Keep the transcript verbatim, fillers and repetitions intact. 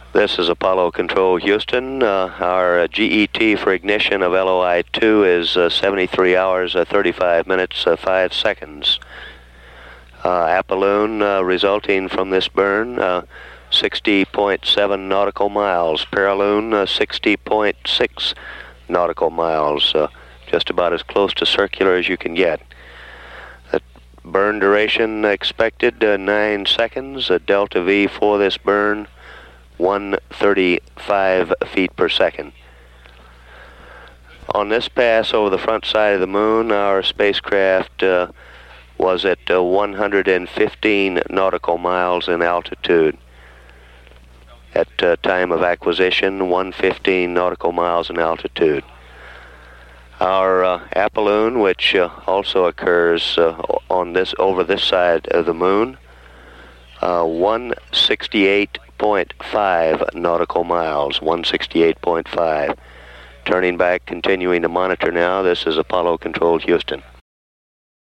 This is Apollo Control Houston. Uh, our uh, G E T for ignition of L O I two is uh, seventy-three hours, uh, thirty-five minutes, uh, five seconds. Uh, Apolloon uh, resulting from this burn, uh, sixty point seven nautical miles. Paraloon, uh, sixty point six nautical miles. Uh, just about as close to circular as you can get. The burn duration expected, uh, nine seconds. Uh, delta V for this burn, one thirty-five feet per second. On this pass over the front side of the moon, our spacecraft uh, was at uh, one hundred fifteen nautical miles in altitude. At uh, time of acquisition, one hundred fifteen nautical miles in altitude. Our uh, Apolloon, which uh, also occurs uh, on this over this side of the moon, uh, one sixty-eight point five nautical miles, one sixty-eight point five. Turning back, continuing to monitor now. This is Apollo Control Houston.